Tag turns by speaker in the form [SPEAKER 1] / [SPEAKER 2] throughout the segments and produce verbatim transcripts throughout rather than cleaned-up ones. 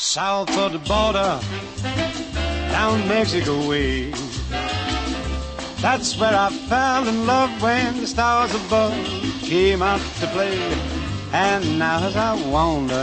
[SPEAKER 1] south of the border, down Mexico way. That's where I fell in love when the stars above came out to play. And now as I wander...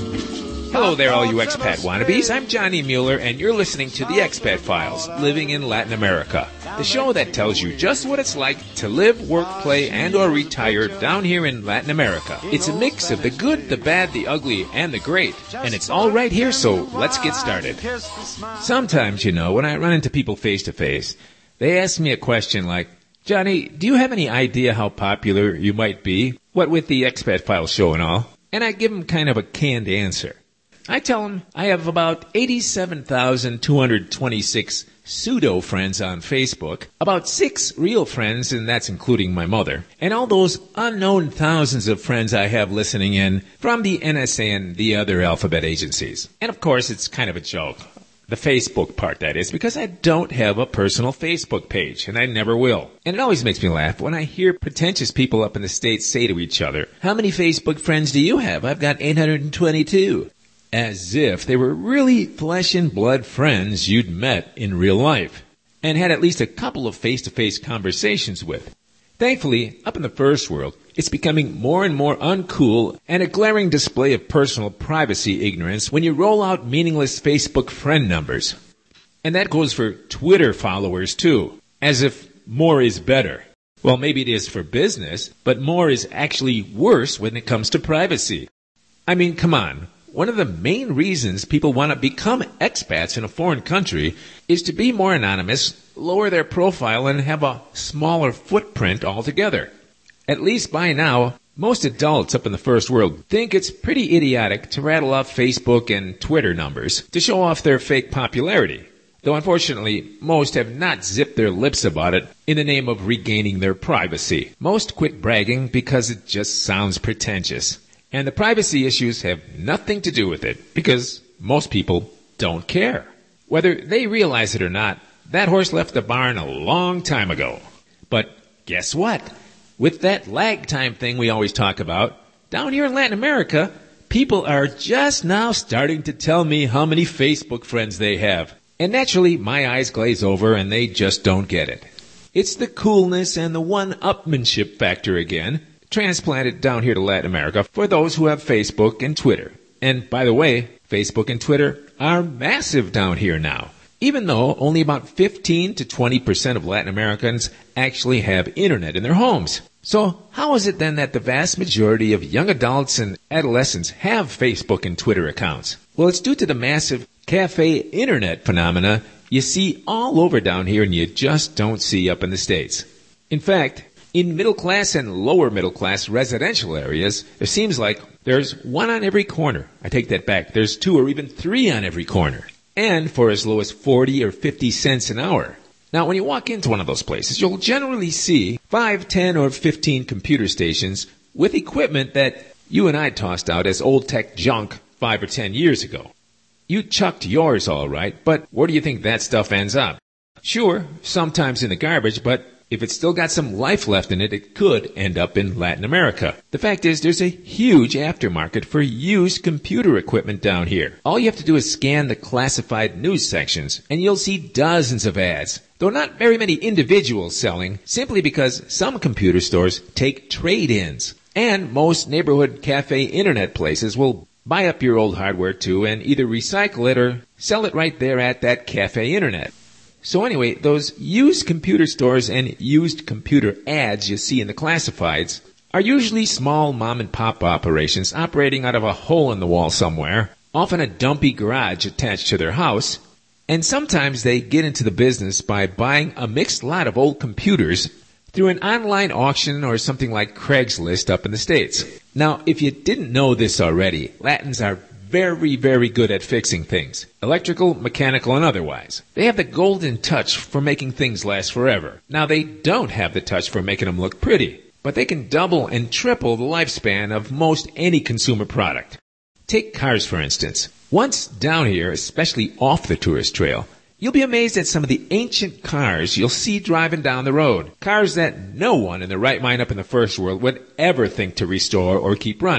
[SPEAKER 2] Hello there, all you expat wannabes. I'm Johnny Mueller, and you're listening to The Expat Files, Living in Latin America, the show that tells you just what it's like to live, work, play, and or retire down here in Latin America. It's a mix of the good, the bad, the ugly, and the great, and it's all right here, so let's get started. Sometimes, you know, when I run into people face-to-face, they ask me a question like, Johnny, do you have any idea how popular you might be? What with the Expat Files show and all? And I give them kind of a canned answer. I tell them I have about eighty-seven thousand two hundred twenty-six pseudo-friends on Facebook, about six real friends, and that's including my mother, and all those unknown thousands of friends I have listening in from the N S A and the other alphabet agencies. And of course, it's kind of a joke. The Facebook part, that is, because I don't have a personal Facebook page, and I never will. And it always makes me laugh when I hear pretentious people up in the States say to each other, how many Facebook friends do you have? I've got eight hundred twenty-two. As if they were really flesh and blood friends you'd met in real life, and had at least a couple of face-to-face conversations with. Thankfully, up in the first world, it's becoming more and more uncool and a glaring display of personal privacy ignorance when you roll out meaningless Facebook friend numbers. And that goes for Twitter followers too, as if more is better. Well, maybe it is for business, but more is actually worse when it comes to privacy. I mean, come on. One of the main reasons people want to become expats in a foreign country is to be more anonymous, lower their profile, and have a smaller footprint altogether. At least by now, most adults up in the first world think it's pretty idiotic to rattle off Facebook and Twitter numbers to show off their fake popularity. Though unfortunately, most have not zipped their lips about it in the name of regaining their privacy. Most quit bragging because it just sounds pretentious. And the privacy issues have nothing to do with it, because most people don't care. Whether they realize it or not, that horse left the barn a long time ago. But guess what? With that lag time thing we always talk about, down here in Latin America, people are just now starting to tell me how many Facebook friends they have. And naturally, my eyes glaze over and they just don't get it. It's the coolness and the one-upmanship factor again, transplanted down here to Latin America for those who have Facebook and Twitter. And by the way, Facebook and Twitter are massive down here now, even though only about fifteen to twenty percent of Latin Americans actually have internet in their homes. So how is it then that the vast majority of young adults and adolescents have Facebook and Twitter accounts? Well, it's due to the massive cafe internet phenomena you see all over down here and you just don't see up in the States. In fact, in middle-class and lower-middle-class residential areas, it seems like there's one on every corner. I take that back. There's two or even three on every corner. And for as low as forty or fifty cents an hour. Now, when you walk into one of those places, you'll generally see five, ten, or fifteen computer stations with equipment that you and I tossed out as old-tech junk five or ten years ago. You chucked yours all right, but where do you think that stuff ends up? Sure, sometimes in the garbage, but if it's still got some life left in it, it could end up in Latin America. The fact is, there's a huge aftermarket for used computer equipment down here. All you have to do is scan the classified news sections, and you'll see dozens of ads, though not very many individuals selling, simply because some computer stores take trade-ins. And most neighborhood cafe internet places will buy up your old hardware too and either recycle it or sell it right there at that cafe internet. So anyway, those used computer stores and used computer ads you see in the classifieds are usually small mom-and-pop operations operating out of a hole in the wall somewhere, often a dumpy garage attached to their house, and sometimes they get into the business by buying a mixed lot of old computers through an online auction or something like Craigslist up in the States. Now, if you didn't know this already, Latins are very, very good at fixing things, electrical, mechanical, and otherwise. They have the golden touch for making things last forever. Now, they don't have the touch for making them look pretty, but they can double and triple the lifespan of most any consumer product. Take cars, for instance. Once down here, especially off the tourist trail, you'll be amazed at some of the ancient cars you'll see driving down the road. Cars that no one in their right mind up in the first world would ever think to restore or keep running.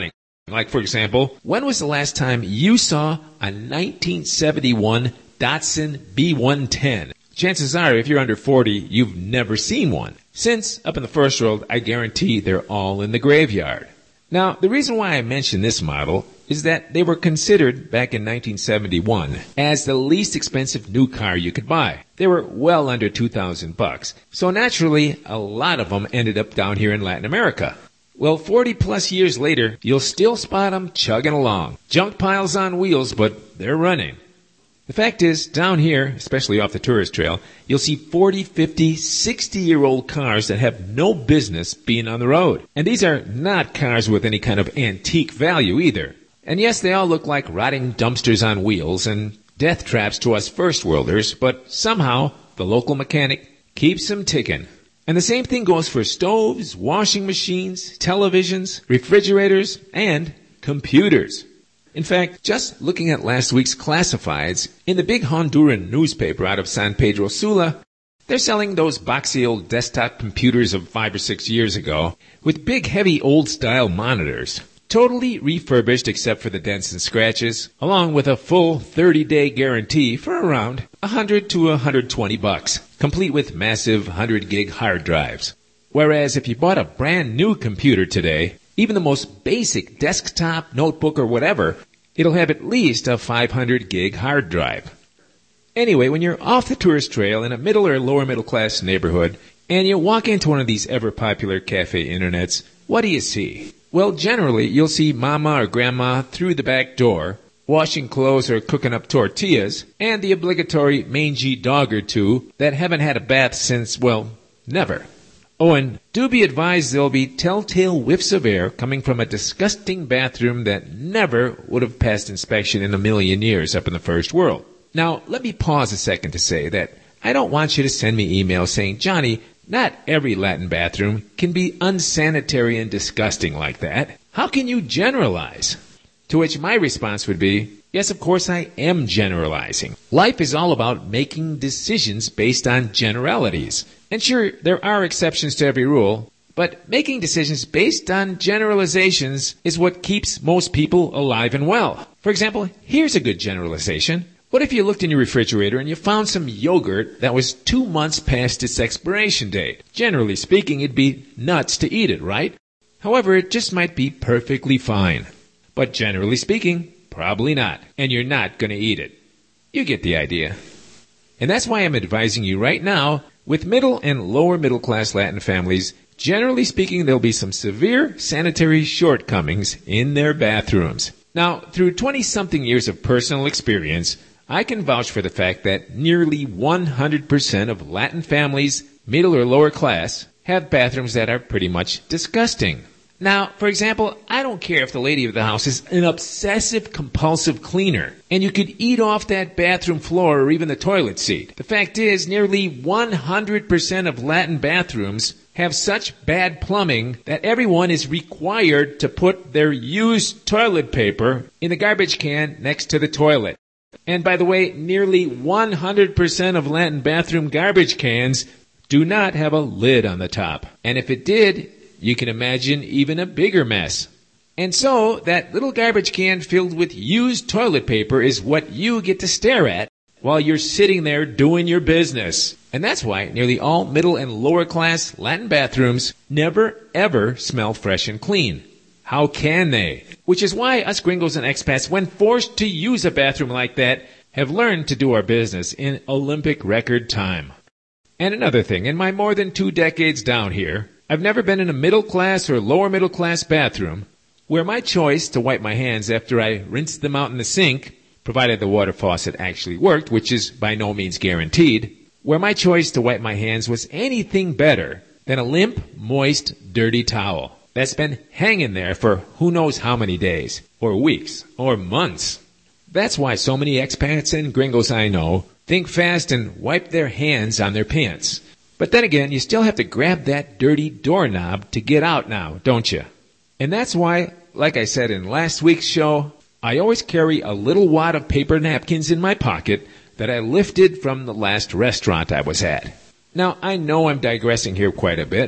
[SPEAKER 2] Like, for example, when was the last time you saw a nineteen seventy-one Datsun B one ten? Chances are, if you're under forty, you've never seen one. Since, up in the first world, I guarantee they're all in the graveyard. Now, the reason why I mention this model is that they were considered, back in nineteen seventy-one, as the least expensive new car you could buy. They were well under two thousand bucks. So naturally, a lot of them ended up down here in Latin America. Well, forty plus years later, you'll still spot them chugging along. Junk piles on wheels, but they're running. The fact is, down here, especially off the tourist trail, you'll see forty, fifty, sixty-year-old cars that have no business being on the road. And these are not cars with any kind of antique value either. And yes, they all look like rotting dumpsters on wheels and death traps to us first worlders, but somehow the local mechanic keeps them ticking. And the same thing goes for stoves, washing machines, televisions, refrigerators, and computers. In fact, just looking at last week's classifieds, in the big Honduran newspaper out of San Pedro Sula, they're selling those boxy old desktop computers of five or six years ago with big heavy old-style monitors, totally refurbished except for the dents and scratches, along with a full thirty-day guarantee for around one hundred to one hundred twenty bucks, complete with massive one hundred gig hard drives. Whereas if you bought a brand new computer today, even the most basic desktop, notebook, or whatever, it'll have at least a five hundred gig hard drive. Anyway, when you're off the tourist trail in a middle or lower middle class neighborhood, and you walk into one of these ever-popular cafe internets, what do you see? Well, generally, you'll see mama or grandma through the back door, washing clothes or cooking up tortillas, and the obligatory mangy dog or two that haven't had a bath since, well, never. Oh, and do be advised there'll be telltale whiffs of air coming from a disgusting bathroom that never would have passed inspection in a million years up in the first world. Now, let me pause a second to say that I don't want you to send me emails saying, Johnny, not every Latin bathroom can be unsanitary and disgusting like that. How can you generalize? To which my response would be, yes, of course I am generalizing. Life is all about making decisions based on generalities. And sure, there are exceptions to every rule, but making decisions based on generalizations is what keeps most people alive and well. For example, here's a good generalization. What if you looked in your refrigerator and you found some yogurt that was two months past its expiration date? Generally speaking, it'd be nuts to eat it, right? However, it just might be perfectly fine. But generally speaking, probably not. And you're not going to eat it. You get the idea. And that's why I'm advising you right now, with middle and lower middle class Latin families, generally speaking, there'll be some severe sanitary shortcomings in their bathrooms. Now, through twenty-something years of personal experience, I can vouch for the fact that nearly one hundred percent of Latin families, middle or lower class, have bathrooms that are pretty much disgusting. Now, for example, I don't care if the lady of the house is an obsessive compulsive cleaner, and you could eat off that bathroom floor or even the toilet seat. The fact is, nearly one hundred percent of Latin bathrooms have such bad plumbing that everyone is required to put their used toilet paper in the garbage can next to the toilet. And by the way, nearly one hundred percent of Latin bathroom garbage cans do not have a lid on the top. And if it did, you can imagine even a bigger mess. And so, that little garbage can filled with used toilet paper is what you get to stare at while you're sitting there doing your business. And that's why nearly all middle and lower class Latin bathrooms never ever smell fresh and clean. How can they? Which is why us gringos and expats, when forced to use a bathroom like that, have learned to do our business in Olympic record time. And another thing, in my more than two decades down here, I've never been in a middle-class or lower-middle-class bathroom where my choice to wipe my hands after I rinsed them out in the sink, provided the water faucet actually worked, which is by no means guaranteed, where my choice to wipe my hands was anything better than a limp, moist, dirty towel that's been hanging there for who knows how many days, or weeks, or months. That's why so many expats and gringos I know think fast and wipe their hands on their pants. But then again, you still have to grab that dirty doorknob to get out now, don't you? And that's why, like I said in last week's show, I always carry a little wad of paper napkins in my pocket that I lifted from the last restaurant I was at. Now, I know I'm digressing here quite a bit,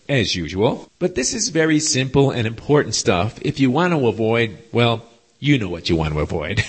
[SPEAKER 2] as usual. But this is very simple and important stuff if you want to avoid, well, you know what you want to avoid.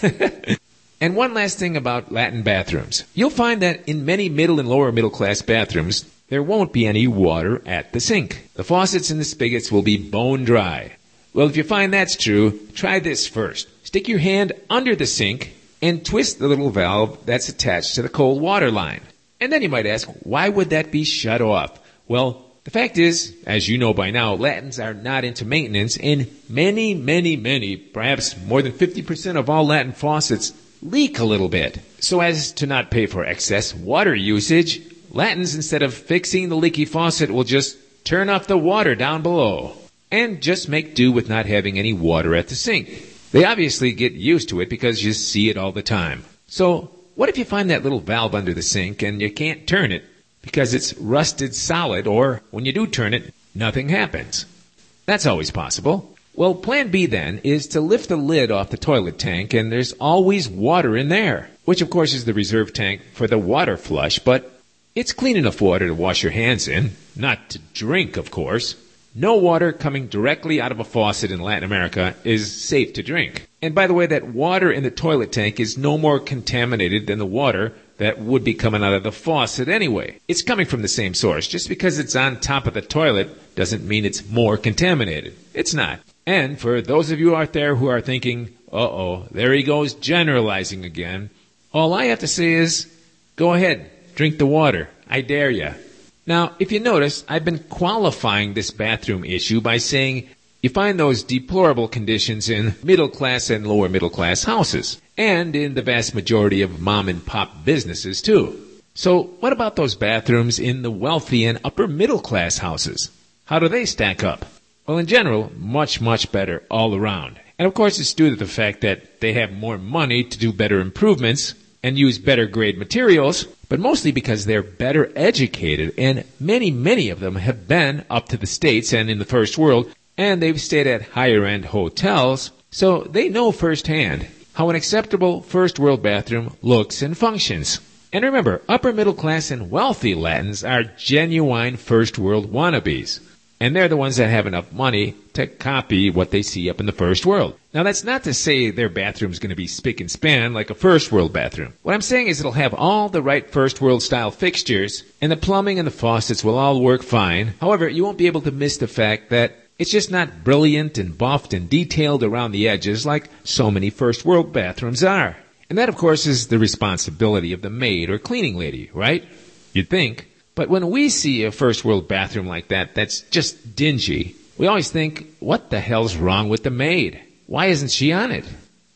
[SPEAKER 2] And one last thing about Latin bathrooms. You'll find that in many middle and lower middle class bathrooms, there won't be any water at the sink. The faucets and the spigots will be bone dry. Well, if you find that's true, try this first. Stick your hand under the sink and twist the little valve that's attached to the cold water line. And then you might ask, why would that be shut off? Well, the fact is, as you know by now, Latins are not into maintenance, and many, many, many, perhaps more than fifty percent of all Latin faucets leak a little bit. So as to not pay for excess water usage, Latins, instead of fixing the leaky faucet, will just turn off the water down below and just make do with not having any water at the sink. They obviously get used to it because you see it all the time. So what if you find that little valve under the sink and you can't turn it because it's rusted solid, or when you do turn it, nothing happens? That's always possible. Well, plan B then is to lift the lid off the toilet tank, and there's always water in there, which of course is the reserve tank for the water flush, but it's clean enough water to wash your hands in, not to drink, of course. No water coming directly out of a faucet in Latin America is safe to drink. And by the way, that water in the toilet tank is no more contaminated than the water that would be coming out of the faucet anyway. It's coming from the same source. Just because it's on top of the toilet doesn't mean it's more contaminated. It's not. And for those of you out there who are thinking, uh-oh, there he goes generalizing again, all I have to say is, go ahead, drink the water. I dare ya. Now, if you notice, I've been qualifying this bathroom issue by saying you find those deplorable conditions in middle-class and lower-middle-class houses, and in the vast majority of mom-and-pop businesses, too. So what about those bathrooms in the wealthy and upper-middle-class houses? How do they stack up? Well, in general, much, much better all around. And of course, it's due to the fact that they have more money to do better improvements and use better grade materials, but mostly because they're better educated, and many, many of them have been up to the States and in the first world, and they've stayed at higher-end hotels, so they know firsthand how an acceptable first-world bathroom looks and functions. And remember, upper-middle-class and wealthy Latins are genuine first-world wannabes, and they're the ones that have enough money to copy what they see up in the first world. Now, that's not to say their bathroom's going to be spick and span like a first-world bathroom. What I'm saying is it'll have all the right first-world style fixtures, and the plumbing and the faucets will all work fine. However, you won't be able to miss the fact that it's just not brilliant and buffed and detailed around the edges like so many first-world bathrooms are. And that, of course, is the responsibility of the maid or cleaning lady, right? You'd think. But when we see a first-world bathroom like that that's just dingy, we always think, what the hell's wrong with the maid? Why isn't she on it?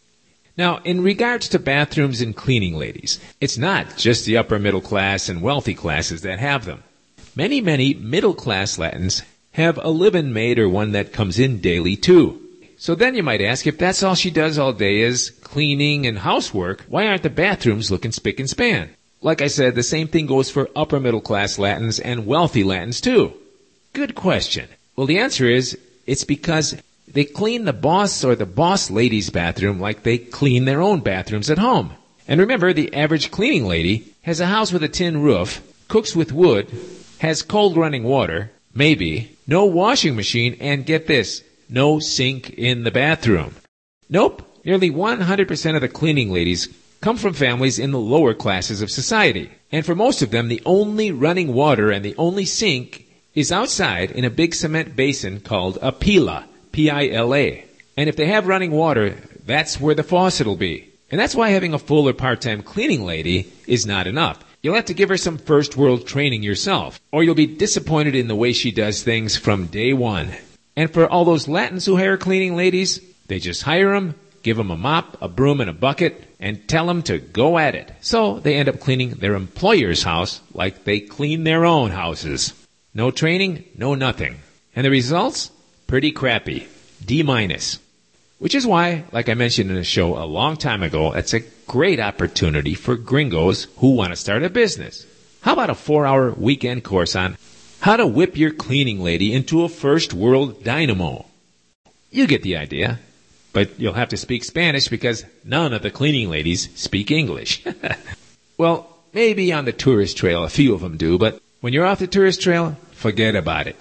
[SPEAKER 2] Now, in regards to bathrooms and cleaning ladies, it's not just the upper middle class and wealthy classes that have them. Many, many middle-class Latins have a live-in maid or one that comes in daily too. So then you might ask, if that's all she does all day is cleaning and housework, why aren't the bathrooms looking spick and span? Like I said, the same thing goes for upper middle class Latins and wealthy Latins too. Good question. Well, the answer is, it's because they clean the boss or the boss lady's bathroom like they clean their own bathrooms at home. And remember, the average cleaning lady has a house with a tin roof, cooks with wood, has cold running water, maybe, no washing machine, and get this, no sink in the bathroom. Nope, nearly one hundred percent of the cleaning ladies come from families in the lower classes of society. And for most of them, the only running water and the only sink is outside in a big cement basin called a pila, P I L A. And if they have running water, that's where the faucet will be. And that's why having a full or part-time cleaning lady is not enough. You'll have to give her some first-world training yourself, or you'll be disappointed in the way she does things from day one. And for all those Latins who hire cleaning ladies, they just hire them, give them a mop, a broom, and a bucket, and tell them to go at it. So they end up cleaning their employer's house like they clean their own houses. No training, no nothing. And the results? Pretty crappy. D minus. Which is why, like I mentioned in a show a long time ago, it's a great opportunity for gringos who want to start a business. How about a four-hour weekend course on how to whip your cleaning lady into a first-world dynamo? You get the idea. But you'll have to speak Spanish because none of the cleaning ladies speak English. Well, maybe on the tourist trail a few of them do, but when you're off the tourist trail, forget about it.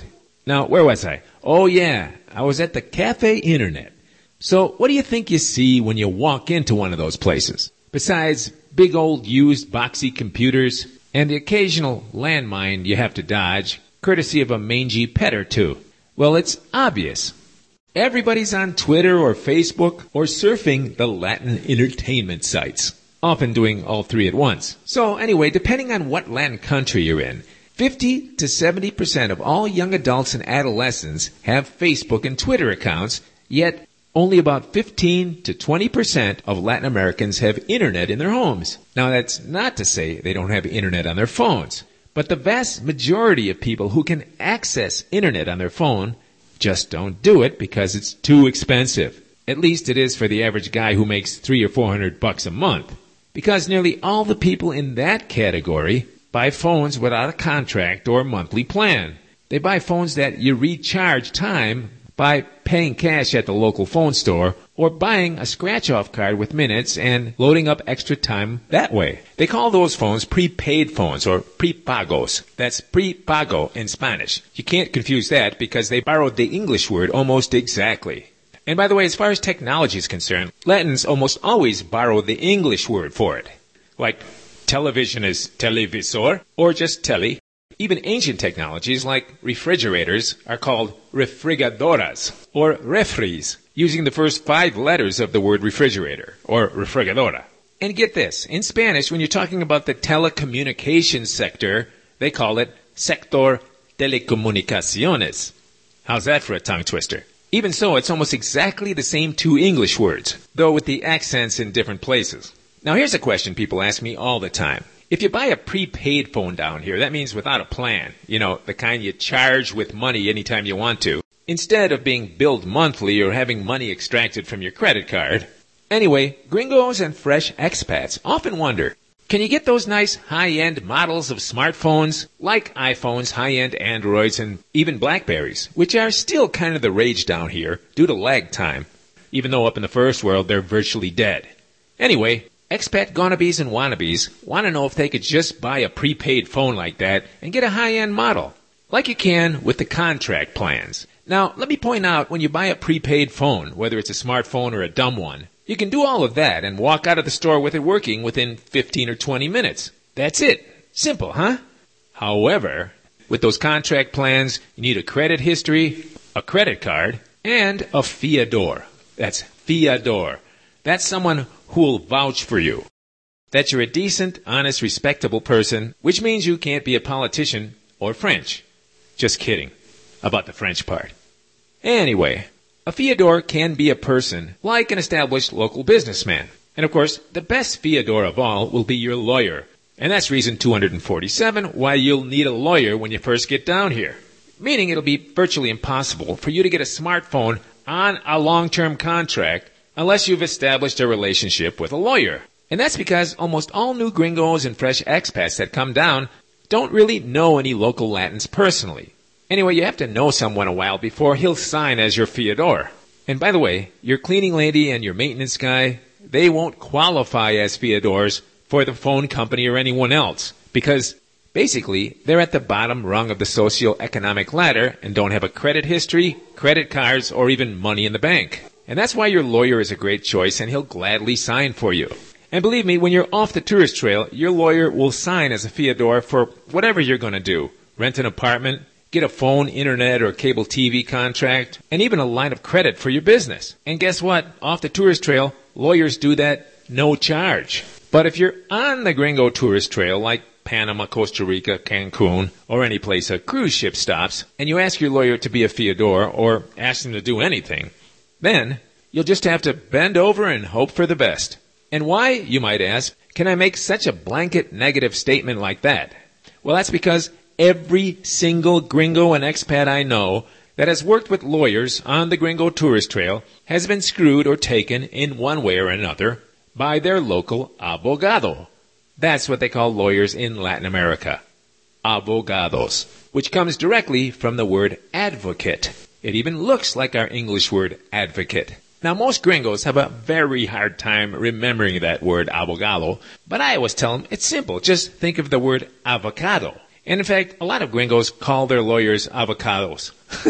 [SPEAKER 2] Now, where was I? Oh, yeah, I was at the Cafe Internet. So, what do you think you see when you walk into one of those places? Besides big old used boxy computers and the occasional landmine you have to dodge, courtesy of a mangy pet or two. Well, it's obvious. Everybody's on Twitter or Facebook or surfing the Latin entertainment sites, often doing all three at once. So anyway, depending on what Latin country you're in, fifty to seventy percent of all young adults and adolescents have Facebook and Twitter accounts, yet only about fifteen to twenty percent of Latin Americans have internet in their homes. Now, that's not to say they don't have internet on their phones, but the vast majority of people who can access internet on their phone just don't do it because it's too expensive. At least it is for the average guy who makes three or four hundred bucks a month. Because nearly all the people in that category buy phones without a contract or monthly plan. They buy phones that you recharge time by paying cash at the local phone store or buying a scratch-off card with minutes and loading up extra time that way. They call those phones prepaid phones or prepagos. That's prepago in Spanish. You can't confuse that because they borrowed the English word almost exactly. And by the way, as far as technology is concerned, Latins almost always borrow the English word for it. Like television is televisor or just tele. Even ancient technologies like refrigerators are called refrigadoras or refris, using the first five letters of the word refrigerator or refrigadora. And get this, in Spanish, when you're talking about the telecommunications sector, they call it sector telecomunicaciones. How's that for a tongue twister? Even so, it's almost exactly the same two English words, though with the accents in different places. Now here's a question people ask me all the time. If you buy a prepaid phone down here, that means without a plan, you know, the kind you charge with money anytime you want to, instead of being billed monthly or having money extracted from your credit card. Anyway, gringos and fresh expats often wonder, can you get those nice high-end models of smartphones, like iPhones, high-end Androids, and even Blackberries, which are still kind of the rage down here due to lag time, even though up in the first world they're virtually dead. Anyway, expat gonnabes and wannabes want to know if they could just buy a prepaid phone like that and get a high-end model, like you can with the contract plans. Now, let me point out, when you buy a prepaid phone, whether it's a smartphone or a dumb one, you can do all of that and walk out of the store with it working within fifteen or twenty minutes. That's it. Simple, huh? However, with those contract plans, you need a credit history, a credit card, and a fiador. That's fiador. That's someone who will vouch for you. That you're a decent, honest, respectable person, which means you can't be a politician or French. Just kidding about the French part. Anyway, a fiador can be a person like an established local businessman. And of course, the best fiador of all will be your lawyer. And that's reason two hundred forty-seven why you'll need a lawyer when you first get down here. Meaning it'll be virtually impossible for you to get a smartphone on a long-term contract unless you've established a relationship with a lawyer. And that's because almost all new gringos and fresh expats that come down don't really know any local Latins personally. Anyway, you have to know someone a while before he'll sign as your fiador. And by the way, your cleaning lady and your maintenance guy, they won't qualify as fiadors for the phone company or anyone else, because basically they're at the bottom rung of the socio-economic ladder and don't have a credit history, credit cards, or even money in the bank. And that's why your lawyer is a great choice, and he'll gladly sign for you. And believe me, when you're off the tourist trail, your lawyer will sign as a fiador for whatever you're going to do. Rent an apartment, get a phone, internet, or cable T V contract, and even a line of credit for your business. And guess what? Off the tourist trail, lawyers do that no charge. But if you're on the gringo tourist trail, like Panama, Costa Rica, Cancun, or any place a cruise ship stops, and you ask your lawyer to be a fiador or ask him to do anything, then you'll just have to bend over and hope for the best. And why, you might ask, can I make such a blanket negative statement like that? Well, that's because every single gringo and expat I know that has worked with lawyers on the gringo tourist trail has been screwed or taken in one way or another by their local abogado. That's what they call lawyers in Latin America. Abogados, which comes directly from the word advocate. It even looks like our English word advocate. Now, most gringos have a very hard time remembering that word abogado, but I always tell them it's simple. Just think of the word avocado. And in fact, a lot of gringos call their lawyers avocados.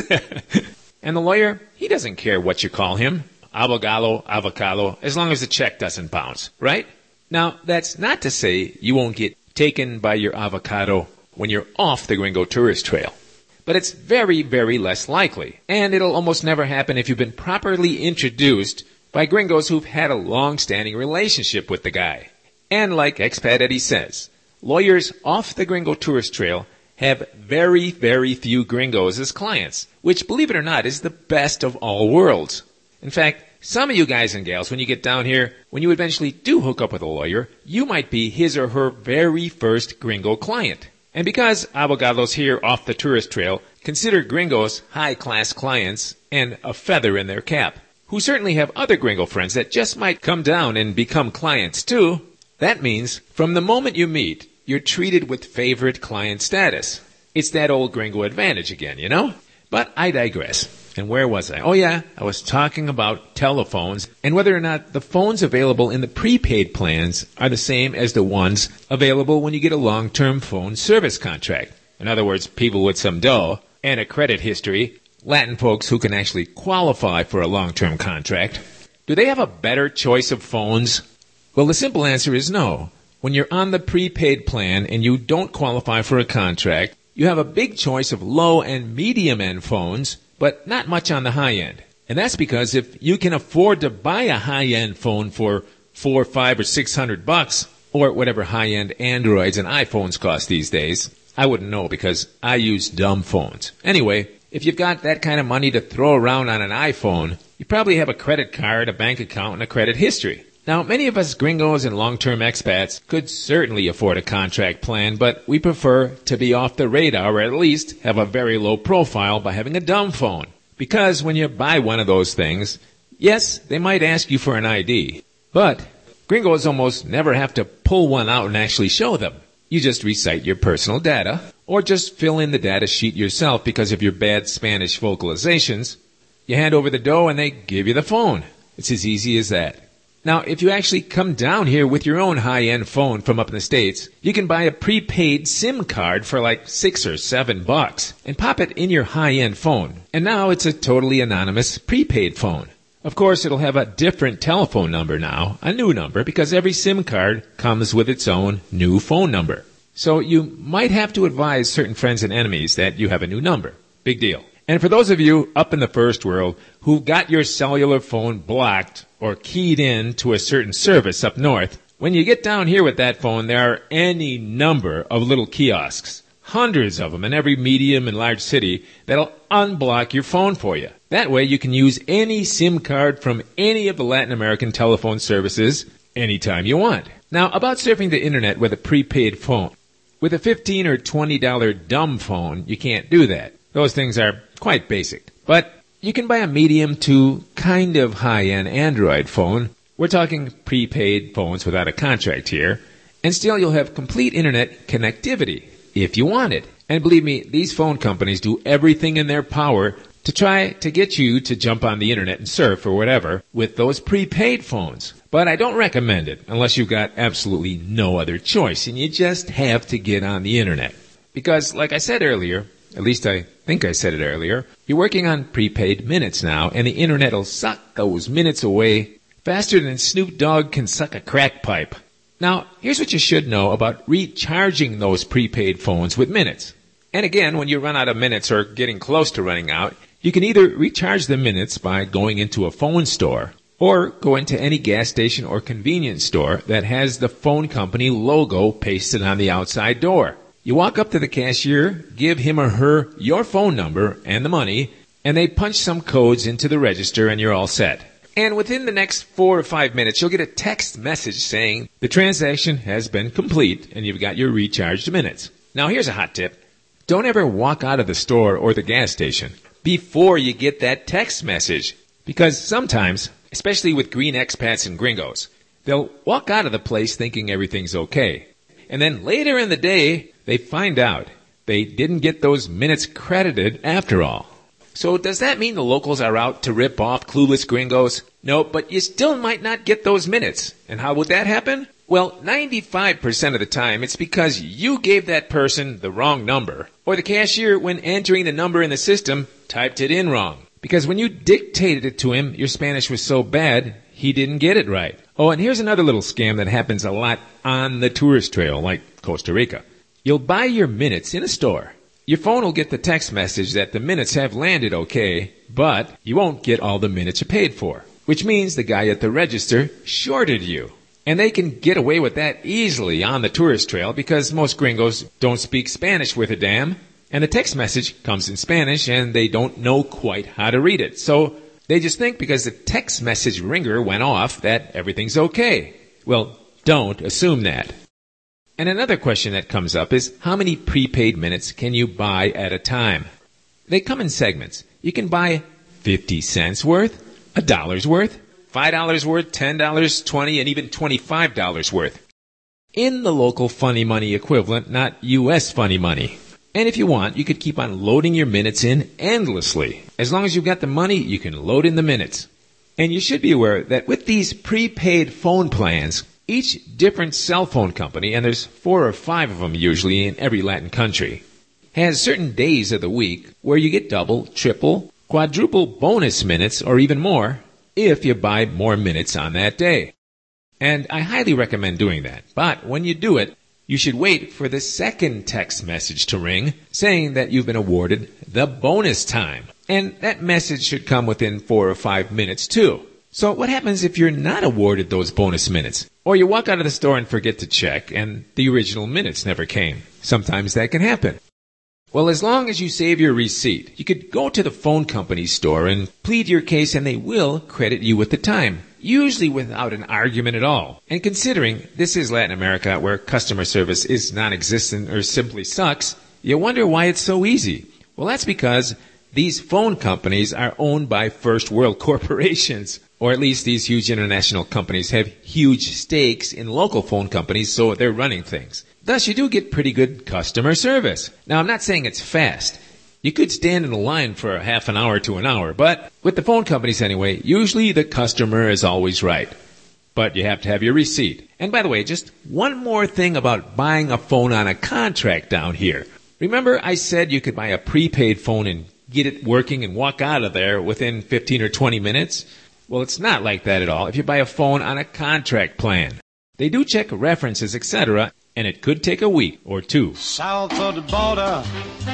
[SPEAKER 2] And the lawyer, he doesn't care what you call him. Abogado, avocado, as long as the check doesn't bounce, right? Now, that's not to say you won't get taken by your avocado when you're off the gringo tourist trail. But it's very, very less likely. And it'll almost never happen if you've been properly introduced by gringos who've had a long-standing relationship with the guy. And like Expat Eddie says, lawyers off the gringo tourist trail have very, very few gringos as clients, which, believe it or not, is the best of all worlds. In fact, some of you guys and gals, when you get down here, when you eventually do hook up with a lawyer, you might be his or her very first gringo client. And because abogados here off the tourist trail consider gringos high-class clients and a feather in their cap, who certainly have other gringo friends that just might come down and become clients too, that means from the moment you meet, you're treated with favorite client status. It's that old gringo advantage again, you know? But I digress. And where was I? Oh yeah, I was talking about telephones and whether or not the phones available in the prepaid plans are the same as the ones available when you get a long-term phone service contract. In other words, people with some dough and a credit history, Latin folks who can actually qualify for a long-term contract. Do they have a better choice of phones? Well, the simple answer is no. When you're on the prepaid plan and you don't qualify for a contract, you have a big choice of low and medium-end phones, but not much on the high end. And that's because if you can afford to buy a high-end phone for four, five, or six hundred bucks, or whatever high-end Androids and iPhones cost these days, I wouldn't know because I use dumb phones. Anyway, if you've got that kind of money to throw around on an iPhone, you probably have a credit card, a bank account, and a credit history. Now, many of us gringos and long-term expats could certainly afford a contract plan, but we prefer to be off the radar or at least have a very low profile by having a dumb phone. Because when you buy one of those things, yes, they might ask you for an I D, but gringos almost never have to pull one out and actually show them. You just recite your personal data, or just fill in the data sheet yourself because of your bad Spanish vocalizations. You hand over the dough and they give you the phone. It's as easy as that. Now, if you actually come down here with your own high-end phone from up in the States, you can buy a prepaid SIM card for like six or seven bucks and pop it in your high-end phone. And now it's a totally anonymous prepaid phone. Of course, it'll have a different telephone number now, a new number, because every SIM card comes with its own new phone number. So you might have to advise certain friends and enemies that you have a new number. Big deal. And for those of you up in the first world who got your cellular phone blocked or keyed in to a certain service up north, when you get down here with that phone, there are any number of little kiosks, hundreds of them in every medium and large city, that'll unblock your phone for you. That way you can use any SIM card from any of the Latin American telephone services anytime you want. Now, about surfing the internet with a prepaid phone. With a fifteen or twenty dollar dumb phone, you can't do that. Those things are quite basic. But you can buy a medium to kind of high-end Android phone. We're talking prepaid phones without a contract here. And still you'll have complete internet connectivity if you want it. And believe me, these phone companies do everything in their power to try to get you to jump on the internet and surf or whatever with those prepaid phones. But I don't recommend it unless you've got absolutely no other choice and you just have to get on the internet. Because, like I said earlier, at least I think I said it earlier, you're working on prepaid minutes now, and the internet will suck those minutes away faster than Snoop Dogg can suck a crack pipe. Now, here's what you should know about recharging those prepaid phones with minutes. And again, when you run out of minutes or getting close to running out, you can either recharge the minutes by going into a phone store or go into any gas station or convenience store that has the phone company logo pasted on the outside door. You walk up to the cashier, give him or her your phone number and the money, and they punch some codes into the register and you're all set. And within the next four or five minutes, you'll get a text message saying the transaction has been complete and you've got your recharged minutes. Now here's a hot tip. Don't ever walk out of the store or the gas station before you get that text message. Because sometimes, especially with green expats and gringos, they'll walk out of the place thinking everything's okay. And then later in the day, they find out they didn't get those minutes credited after all. So does that mean the locals are out to rip off clueless gringos? No, but you still might not get those minutes. And how would that happen? Well, ninety-five percent of the time, it's because you gave that person the wrong number, or the cashier, when entering the number in the system, typed it in wrong. Because when you dictated it to him, your Spanish was so bad, he didn't get it right. Oh, and here's another little scam that happens a lot on the tourist trail, like Costa Rica. You'll buy your minutes in a store. Your phone will get the text message that the minutes have landed okay, but you won't get all the minutes you paid for, which means the guy at the register shorted you. And they can get away with that easily on the tourist trail because most gringos don't speak Spanish worth a damn, and the text message comes in Spanish and they don't know quite how to read it. So they just think because the text message ringer went off that everything's okay. Well, don't assume that. And another question that comes up is, how many prepaid minutes can you buy at a time? They come in segments. You can buy fifty cents worth, a dollar's worth, five dollars worth, ten dollars, twenty dollars, and even twenty-five dollars worth. In the local funny money equivalent, not U S funny money. And if you want, you could keep on loading your minutes in endlessly. As long as you've got the money, you can load in the minutes. And you should be aware that with these prepaid phone plans, each different cell phone company, and there's four or five of them usually in every Latin country, has certain days of the week where you get double, triple, quadruple bonus minutes, or even more, if you buy more minutes on that day. And I highly recommend doing that. But when you do it, you should wait for the second text message to ring saying that you've been awarded the bonus time. And that message should come within four or five minutes too. So what happens if you're not awarded those bonus minutes? Or you walk out of the store and forget to check and the original minutes never came. Sometimes that can happen. Well, as long as you save your receipt, you could go to the phone company store and plead your case and they will credit you with the time, usually without an argument at all. And considering this is Latin America where customer service is non-existent or simply sucks, you wonder why it's so easy. Well, that's because these phone companies are owned by first world corporations. Or at least these huge international companies have huge stakes in local phone companies, so they're running things. Thus, you do get pretty good customer service. Now, I'm not saying it's fast. You could stand in a line for a half an hour to an hour, but with the phone companies anyway, usually the customer is always right. But you have to have your receipt. And by the way, just one more thing about buying a phone on a contract down here. Remember I said you could buy a prepaid phone and get it working and walk out of there within fifteen or twenty minutes? Well, it's not like that at all if you buy a phone on a contract plan. They do check references, et cetera, and it could take a week or two.
[SPEAKER 1] South of the border,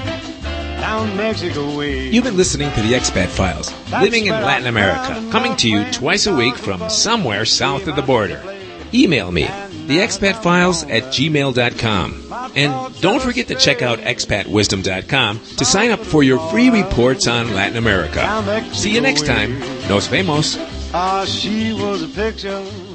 [SPEAKER 1] down Mexico way.
[SPEAKER 2] You've been listening to the Expat Files, living in Latin America, coming to you twice a week from somewhere south of the border. Email me, the expat files at gmail dot com. And don't forget to check out expat wisdom dot com to sign up for your free reports on Latin America. See you next time. Nos vemos.
[SPEAKER 1] Ah, she was a picture